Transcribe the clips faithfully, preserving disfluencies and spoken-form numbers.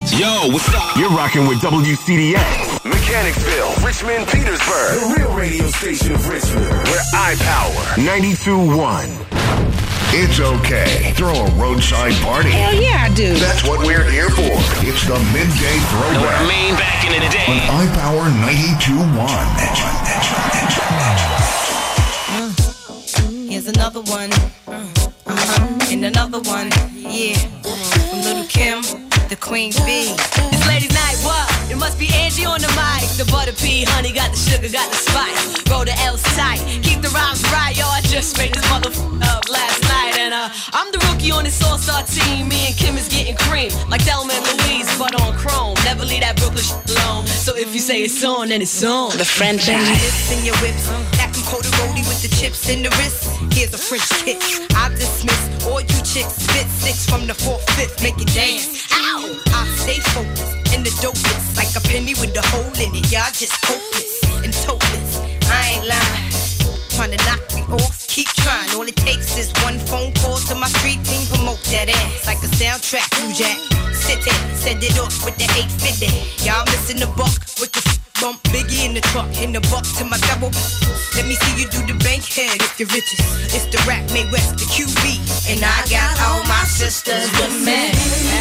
Yo, what's up? You're rocking with W C D A. Mechanicsville, Richmond, Petersburg. The real radio station of Richmond. Where I power. ninety-two point one. It's okay. Throw a roadside party. Hell yeah, I do. That's what we're here for. It's the Midday Throwback. Know what I mean? Back in the day. On iPower ninety-two point one. Uh, here's another one. Uh, uh-huh. And another one. Yeah. From Little Kim, the Queen Bee. It's ladies' night, what? It must be Angie on the mic. The butter pea, honey, got the sugar, got the spice. Roll the L's tight, keep the rhymes right. Yo, I just made this motherfucker up last night. And uh, I'm the rookie on this all-star team. Me and Kim is getting cream, like Thelma and Louise, but on chrome. Never leave that Brooklyn shit alone. So if you say it's on, then it's on. The franchise. Bang your hips and your whips, that can coat a roadie with the chips in the wrist. Here's a French kick. I dismiss all you chicks. Spit six from the fourth, fifth, make it dance. Ow! I stay focused in the dopest, like a penny with a hole in it. Y'all just hopeless and topless. I ain't lying. Trying to knock me off, keep trying. All it takes is one phone call to my street team. Promote that ass like a soundtrack. You jack, sit it, send it off with the eight fifty. Y'all missing the buck with the bump. Biggie in the truck, in the buck to my double. Let me see you do the bank head if you're riches. It's the rap made West, the Q B. And I got all my sisters with me.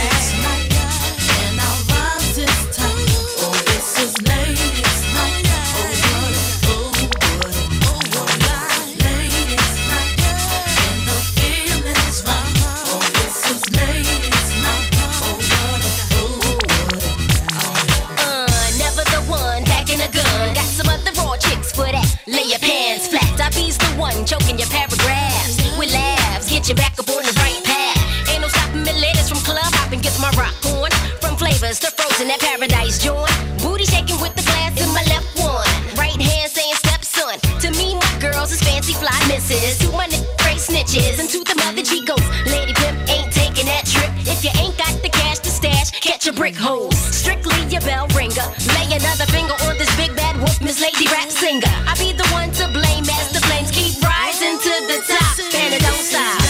Lay your pants flat, I be's the one choking your paragraphs. With laughs, get you back up on the right path. Ain't no stopping me, ladies from club hopping, gets my rock on. From flavors to frozen at paradise joint. Booty shaking with the glass in my left one. Right hand saying stepson. To me, my girls is fancy fly misses. To my nigga, great snitches. And to the mother Chicos, Lady Pimp ain't taking that trip. If you ain't got the cash to stash, catch a brick hose. Strictly your bell ringer. Lay another finger on this big bad wolf, Miss Lady Rap Singer. I be the one to blame as the flames keep rising to the top, and it don't stop.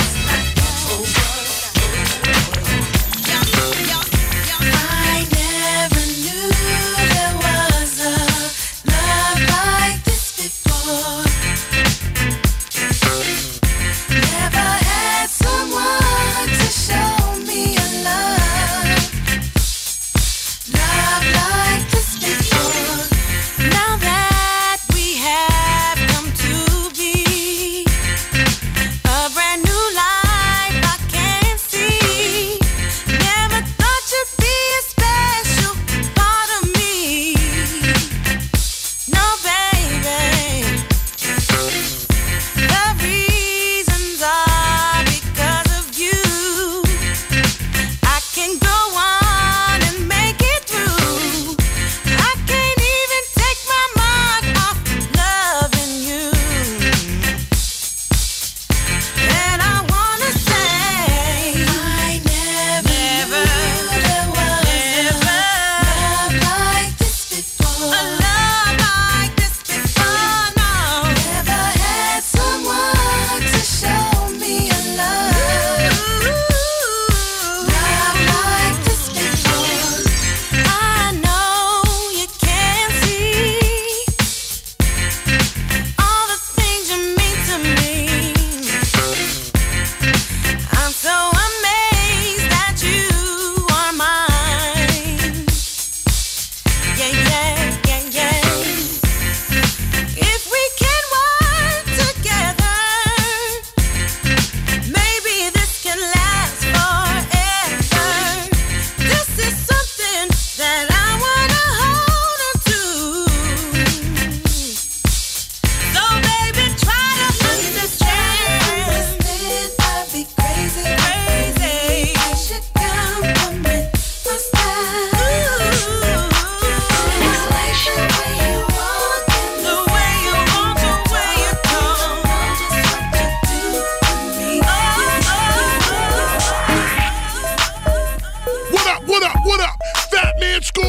I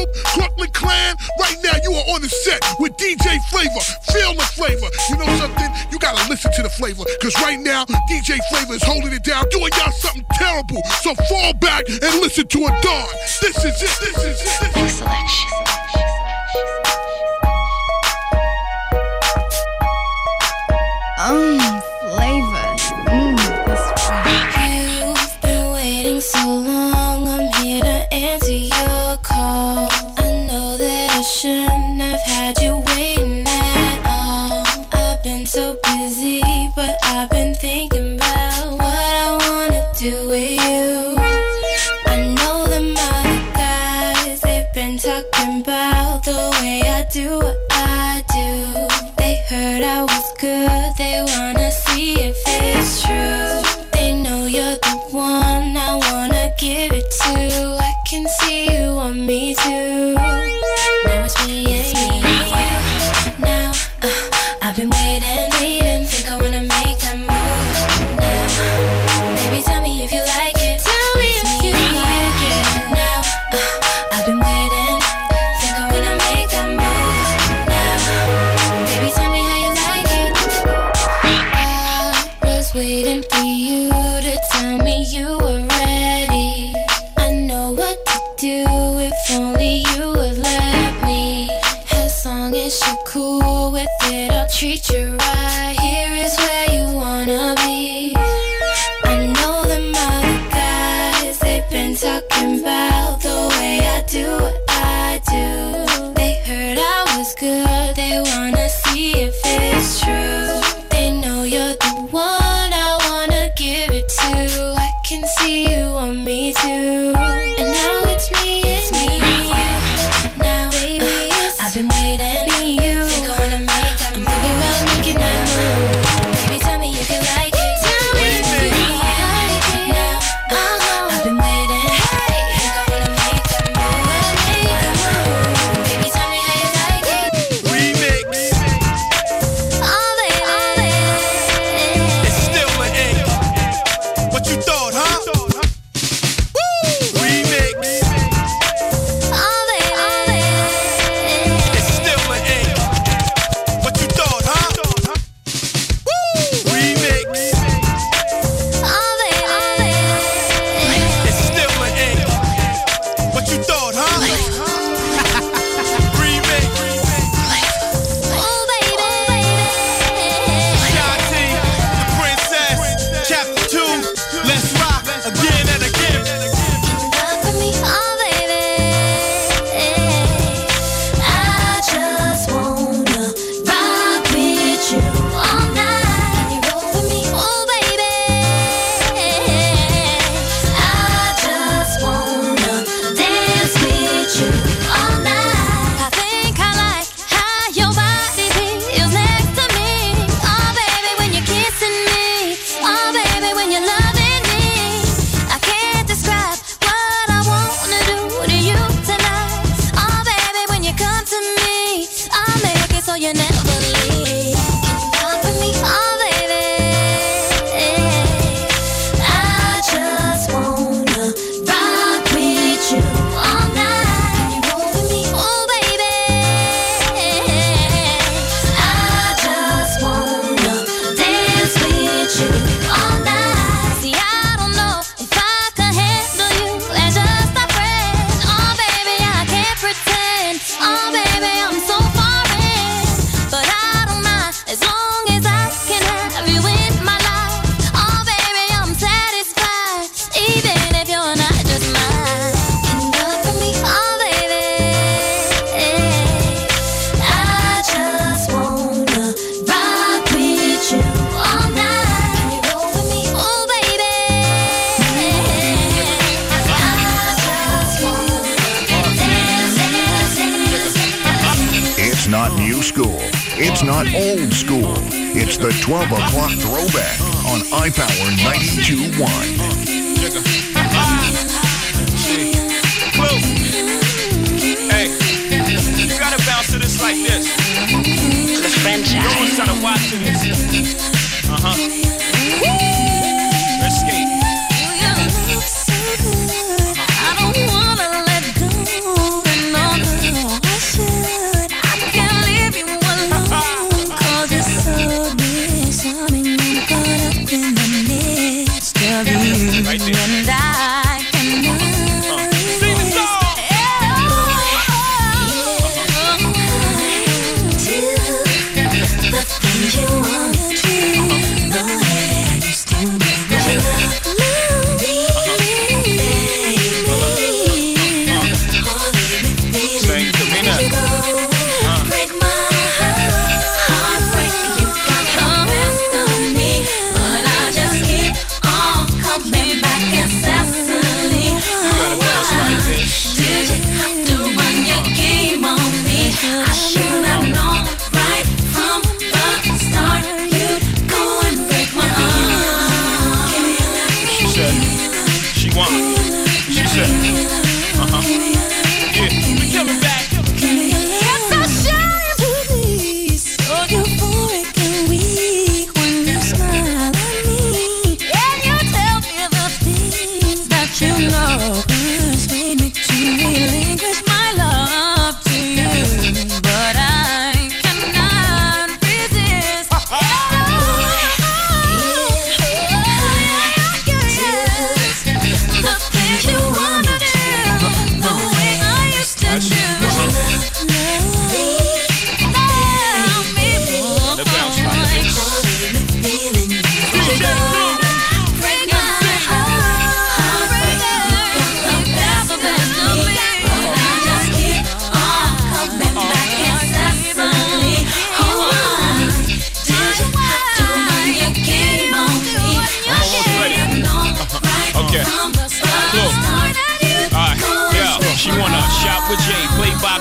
Cube, Crooklyn Clan. Right now, you are on the set with D J Flavor. Feel the flavor. You know something? You gotta listen to the flavor. Cause right now, D J Flavor is holding it down, doing y'all something terrible. So fall back and listen to it dawn. This is it. This is it. This is Selection. Um, flavor. Mm, that's right. You've been waiting so long. I'm here to answer your call. I know that I shouldn't have had you waiting at all. I've been so busy, but I've been thinking about what I wanna do with you. I know them other guys, they've been talking about the way I do what I do. They heard I was good, they wanna see if it's true. They know you're the one I wanna give it to. I can see you want me too. Now it's me and me and you. Now, uh, I've been waiting, waiting, think I wanna make that move. Now, baby, tell me if you like it. Tell me if you like it. Now, uh, I've been waiting, think I wanna make that move. Now, baby, tell me how you like it. I was waiting for you to tell me you were ready. I know what to do if only you would let me. As long as you're cool with it, I'll treat you right. Here is where you wanna be. I know them other guys, they've been talking about the way I do what I do. They heard I was good, they wanna see if it's true. They know you're the one I wanna give it to. I can see you want me too. And now it's me, it's me, now, baby, uh, I've been waiting for you. Think I wanna make that move. I'm thinking about making that move. Baby, tell me if you like it. Tell me if you like it. Now, uh, I've been waiting. Think I wanna make that move. Make that move. Baby, tell me how you like it. Remix. Oh, baby. It's still an ink. What you thought, huh? Woo! Remix. Oh, baby. It's still an ink. What you thought, huh? Woo! Remix. Oh, baby. It's still an ink. What you thought, huh? Remix. Oh, baby. Shanti, the princess. Chapter two. Let's rock again and again. Love for me, oh baby. I just wanna rock with you all night. Can you roll for me, oh baby? I just wanna dance with you all night. I think I like how your body feels next to me. Oh baby, when you're kissing me. Oh baby, when you're loving me. I can't describe what I wanna do to you tonight. Oh baby, when you come to me, I'll make it so you never leave. Can you rock with me? Oh baby, I just wanna rock with you all night. Can you roll with me? Oh baby, I just wanna dance with you all night. See, I don't know if I can handle you as just a friend. Oh baby, I can't pretend. Oh baby, I'm so foreign, but I don't mind as long as I can have you in my life. Oh baby, I'm satisfied, even if you're not just mine. Can you rock for me? Oh baby, I just wanna rock with you all night. Can you roll with me? Oh baby, I just wanna dance, dance, dance. It's not new school. It's not old school. It's the twelve o'clock throwback on iPower ninety-two point one. Blue. Hey, you gotta bounce to this like this. The franchise. No one's trying to watch this. Uh huh. Let's skate. I don't wanna let go. And on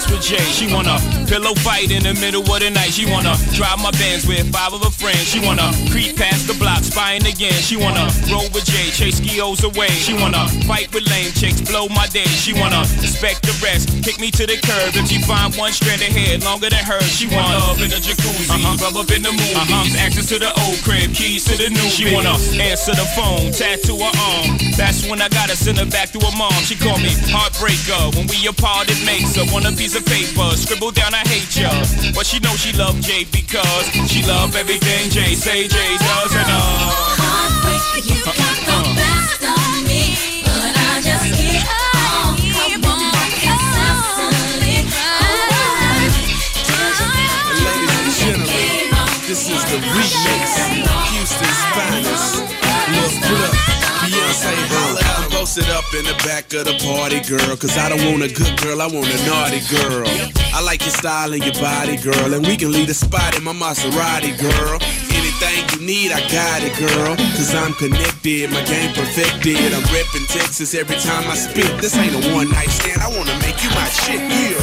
sex with Jay. She wanna pillow fight in the middle of the night. She wanna drive my Benz with five of her friends. She wanna creep past the block, spying again. She wanna roll with Jay, chase skios away. She wanna fight with lame chicks, blow my day. She wanna respect the rest, kick me to the curb. If she find one strand of hair longer than hers, she want love in the jacuzzi, uh-huh. rub up in the movies, uh-huh. access to the old crib, keys to the new. She wanna answer the phone, tattoo her arm. That's when I gotta send her back to her mom. She called me heartbreaker. When we apart, it makes her want a piece of paper. Scribble down, I hate ya. But she knows she love Jay because she love everything Jay say Jay does and uh. Heartbreaker, you got the best of me, but I just keep on, keep on incessantly. Ladies and gentlemen, this is the remix, Houston's finest. Lil Flip, Beyonce, I'm posted up in the back of the party, girl, cause I don't want a good girl, I want a naughty girl. I like your style and your body, girl, and we can leave the spot in my Maserati, girl. Anything you need, I got it, girl, cause I'm connected, my game perfected. I'm reppin' Texas every time I spit. This ain't a one night stand, I wanna make you my shit, yeah.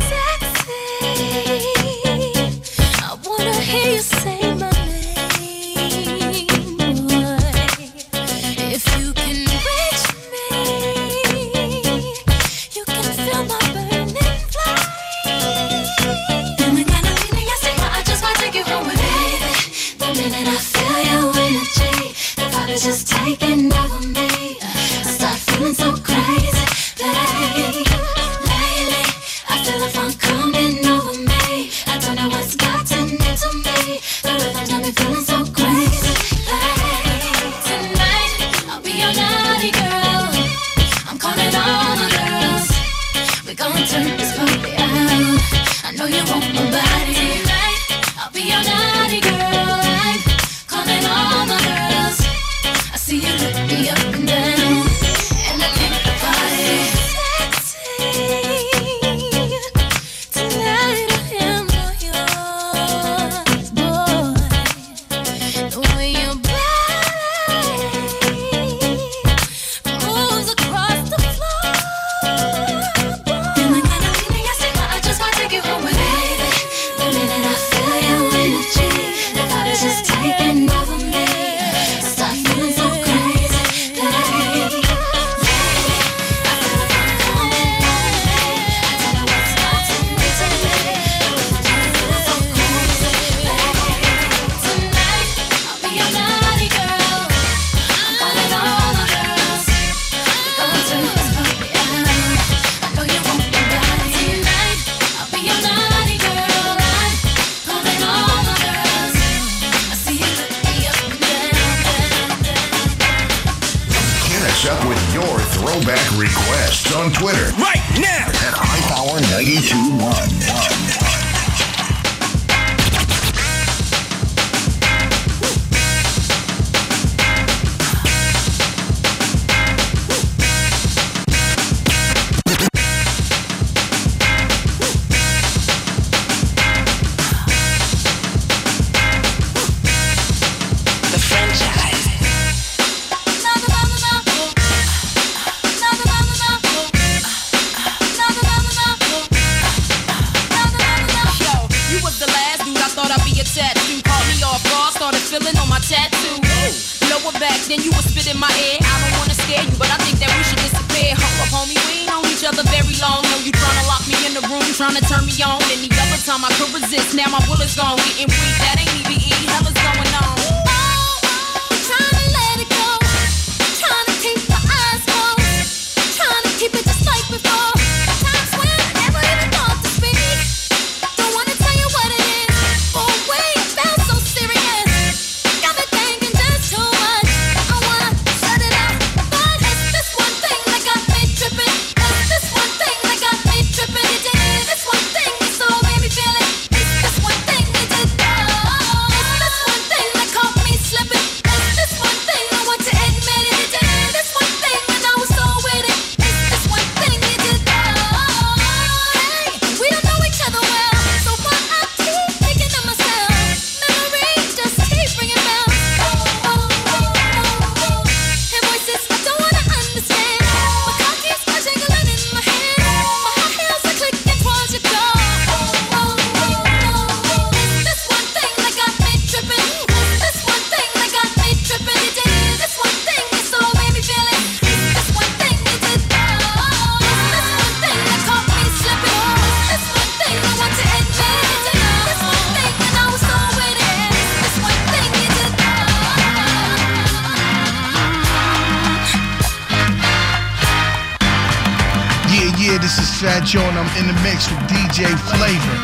I wanna hear you say my name, boy. If you can reach me, you can feel my burning flame. And the kind of feeling I say, I just might take you home with me. The minute I feel your energy, the vibe is just taking over me. I start feeling so crazy, babe. Lately, I feel the funk coming over me. I don't know what's gotten into me. The rhythm's got me feeling so crazy, babe. Tonight, I'll be your naughty girl. I'm calling all the girls. We're gonna turn this party out. I know you want my body. Tonight, I'll be your naughty girl. I'm calling all the girls. I see you look me up and down, and I think the party sexy. Tonight I am all yours, boy. The way your body moves across the floor, boy. And the kind of feeling I say, I just might take you home with me. The minute I feel your energy, the vibe is just taking over me. I start feeling so crazy, babe. Lately, I feel the funk coming over me. I don't know what's gotten into me. The rhythm's got me feeling so crazy, babe. Tonight, I'll be your naughty girl. I'm calling all the girls. We're gonna turn this party out. I know you want my body. Tonight, I'll be your naughty girl. I'm calling all the girls. I see you look me up and down, down, down. Hit us up with your throwback requests on Twitter Right now! at High Power ninety-two point one. The franchise. Yo, you was the last dude I thought I'd be a tattoo. Caught me off guard, started feeling on my tattoo. Lower back, then you was spit in my ear. I don't wanna scare you, but I think that we should disappear. Hold up, homie, we ain't known each other very long. Know you tryna lock me in the room, tryna turn me on. Any other time I could resist, now my will is gone. Getting weak, that ain't E B E, hell is going on. Tryna let it go, tryna keep my eyes closed, tryna keep it just like before. Times when I never even thought to speak. Don't wanna tell you what it is, but wait, it felt so serious. Got me thinking just too much. I wanna shut it out, but it's this one thing that got me tripping. It's this one thing that got me tripping. It did this one thing, so made me feel it. It's this one thing that did. Oh, it's this one thing. got you on, I'm in the mix with D J Flavor.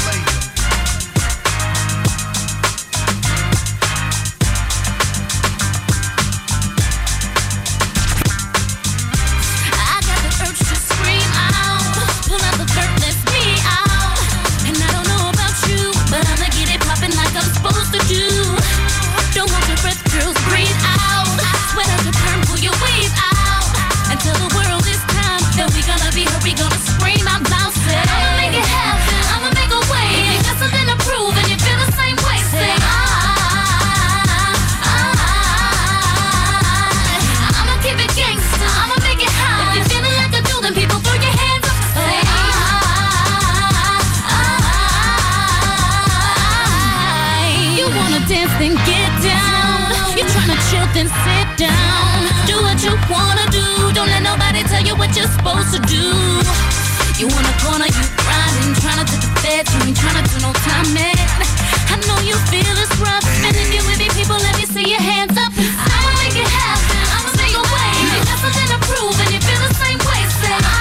Supposed to do. You in a corner, you grinding, trying to do the feds, you ain't trying to do no time, man. I know you feel it's rough, and if you with me, people, let me see your hands up. I'ma make it happen, I'ma make a way. You got something to prove, and you feel the same way. Say, ah,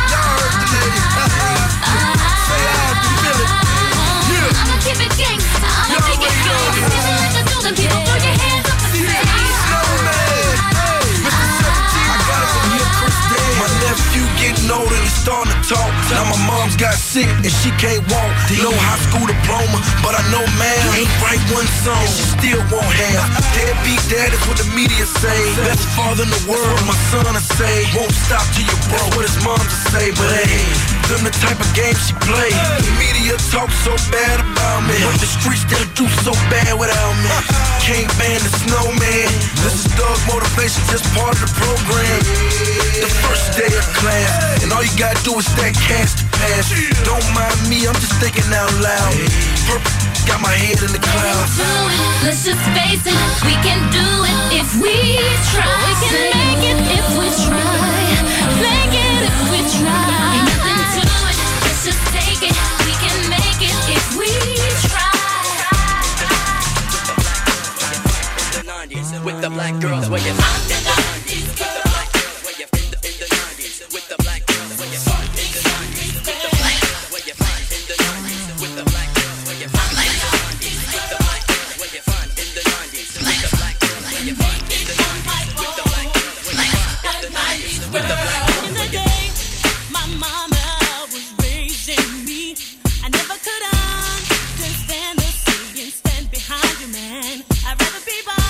I'ma keep it gangsta, I'ma make it happen. People like to do them, people throw your hands up and say, my nephew getting older, he's starting to talk. Now my mom's got sick and she can't walk. No high school diploma, but I know man ain't write one song she still won't have. Deadbeat dad is what the media say. Best father in the world, my son to say. Won't stop till you're broke, what his mom to say. But hey, them the type of games she play. The media talk so bad about me, but the streets still do so bad without me. Can't ban the snowman. This is Thug Motivation, just part of the program. The first day of class, and all you gotta do is stack cash to pass. Don't mind me, I'm just thinking out loud. Purple got my head in the clouds. Let's just face it, we can do it if we try. We can make it if we try. Make it if we try. Ain't nothing to it, let's just take it. We can make it if we try. With the black girls, where you find in the nineties. With the black girls, where you find in the nineties. With the black girls, where you find in the nineties. With the black girls, where you find in the nineties. With the black girls, where you find in the nineties. With the black girls, where you find in the nineties. With the black girls, where you find in the nineties. With the black girls, where you find in the nineties. With the black girls. In the day, my mama was raising me. I never could understand the sea and stand behind you, man. I'd rather be by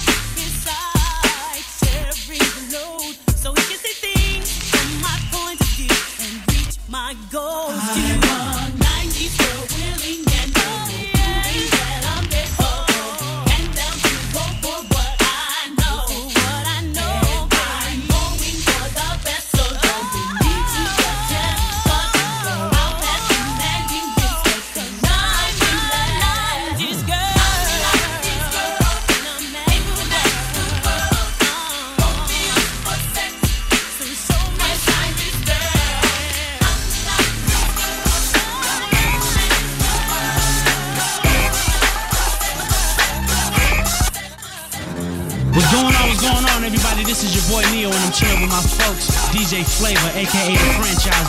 so he can see things from my point of view and reach my goals. I'm a nineties girl, willing and able, proving that I'm there for, and down to go for what I know. What I know, I'm going for the best, so don't be me to pretend. But I'll pass demanding this, 'cause I'm a nineties girl. What's going on, what's going on, everybody? This is your boy Neo, and I'm chilling with my folks, D J Flavor, a k a The Franchise.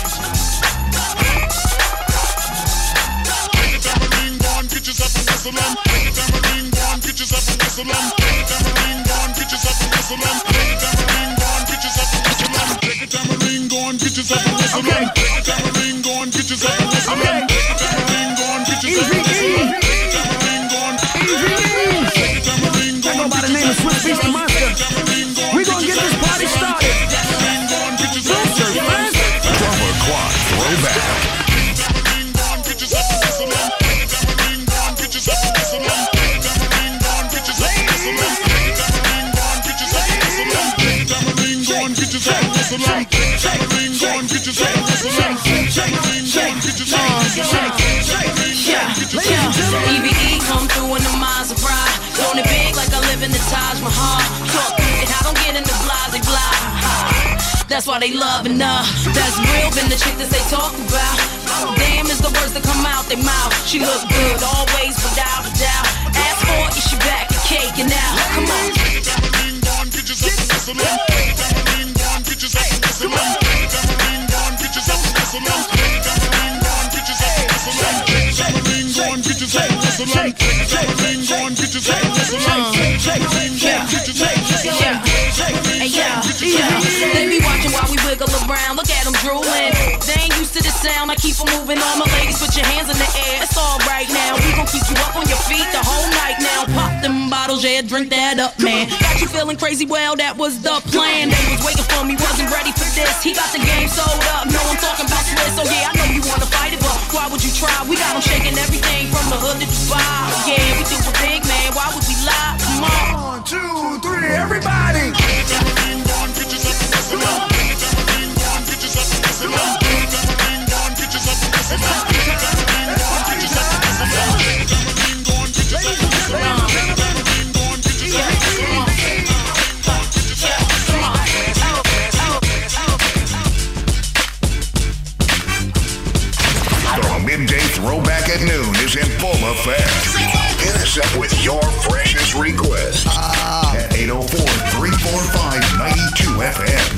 Take your tambourine, go on, get yourself a whistle on. Take your tambourine, go on, get yourself a whistle on. Take your tambourine, go on, get yourself a whistle on. Take your tambourine, go on, get yourself a whistle on. Take your tambourine, go on, get yourself a whistle on. Take your tambourine, go on, get yourself a whistle on. Take your tambourine, go on, get yourself a whistle on. Take your tambourine, go on, take your tambourine, go on, by the name of Swiss Beast the Monster. We gonna get this party started. Drummer Quad Throwback. E B E come through in the minds of pride. Doing it big like I live in the Taj Mahal. And I don't get into blase blah. That's why they loving her. That's real, been the chick that they talk about. Damn is the words that come out their mouth. She look good always without a doubt. Ask for it, she back and cake and now. Come on. Get yourself a whistle on. They be watching while we wiggle around. Look at them drooling. They ain't used to the sound. I keep 'em moving on. My ladies, put your hands in the air. It's all right now. We gon' keep you up on your feet the whole night now. Pop them bottles, yeah, drink that up, man. Got you feeling crazy? Well, that was the plan. They was waiting for me, wasn't ready for this. He got the game sold up. No, I'm talking about Swiss. So yeah, I know you wanna fight it, but why would you try? We got 'em shaking everything from the hood to Dubai. Yeah, we do a big man. Why would we lie? Come on. One, two, three, everybody. The midday throwback at noon is in full effect. Hit us up with your freshest request at eight oh four, three four five, nine two F M.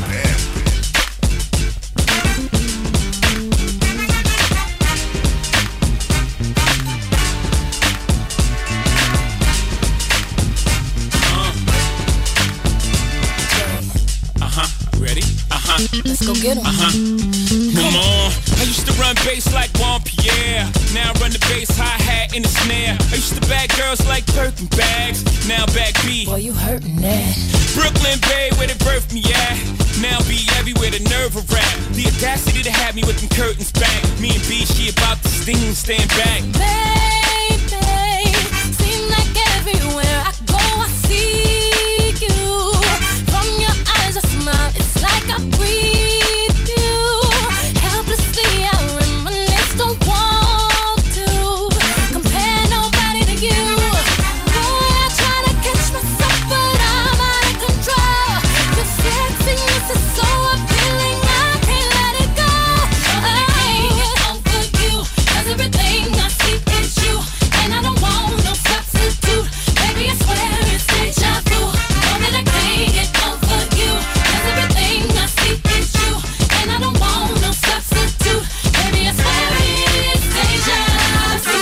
Let's go get 'em. Uh-huh. Come on. I used to run bass like Juan Pierre. Now I run the bass, hi-hat, and the snare. I used to bag girls like Birkin bags. Now back B. Boy, you hurtin' that. Brooklyn Bay, where they birthed me at. Now be everywhere, the nerve of rap. The audacity to have me with them curtains back. Me and B, she about to sting, stand back. Baby, seem like everywhere I go, I see you. From your eyes, I smile. It's like I breathe you. Helplessly, I reminisce, don't want to compare nobody to you. Boy, I try to catch myself, but I'm out of control. Your sexiness is so appealing, I can't let it go. I can't get over you, 'cause everything I see is you, and I don't want no substitute. Baby, I swear it's deja vu. Know that I can't get over you, 'cause everything I see is you, and I don't want no substitute. Baby, I swear it's deja vu.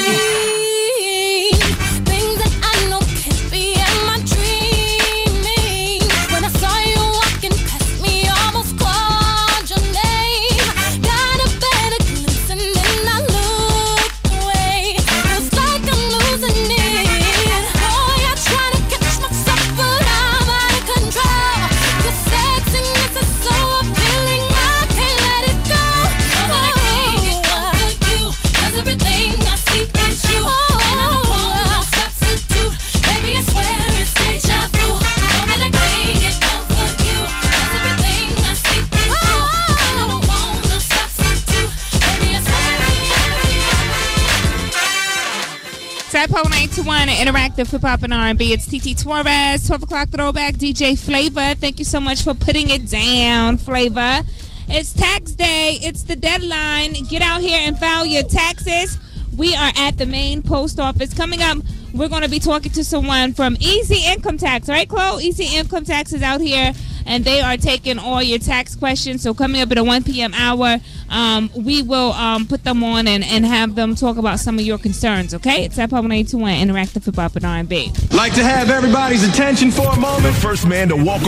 Things that I know can't be, am I dreaming? When I saw you walking past me, almost called your name. Got a better glimpse and then I looked away. Feels like I'm losing it. Boy, I try to catch myself, but I'm out of control. Your sexiness is so appealing, I can't let it go. But I can't get over you, 'cause everything I see is you, and I don't want no substitute. Baby, I swear it's deja vu. Know that I can't get over you, 'cause everything I see is you, and I don't want no substitute. Baby, I swear Tap Hole nine two one, interactive hip hop and R and B. It's T T Torres, twelve o'clock throwback, D J Flavor. Thank you so much for putting it down, Flavor. It's tax day. It's the deadline. Get out here and file your taxes. We are at the main post office. Coming up, we're going to be talking to someone from Easy Income Tax. Right, Chloe? Easy Income Tax is out here, and they are taking all your tax questions. So coming up at a one p.m. hour, um, we will um, put them on and, and have them talk about some of your concerns, okay? It's Tap Hole nine two one, interactive hip hop and R and B. Like to have everybody's attention for a moment. The first man to walk